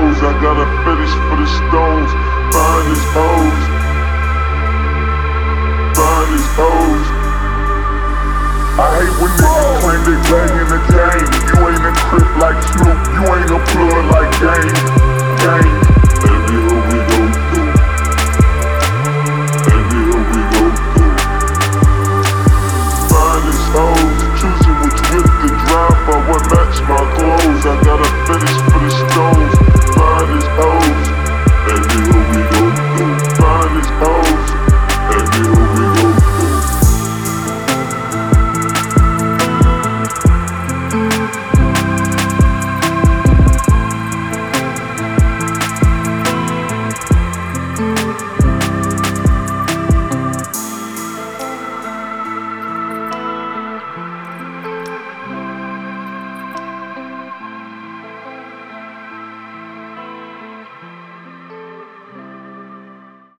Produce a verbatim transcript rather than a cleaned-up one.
hoes. I got a fetish for the stones. Finest hoes. Finest hoes. I hate when niggas claim they bangin' the game. You ain't a crip like Snoop, you ain't a plug like Game. Game.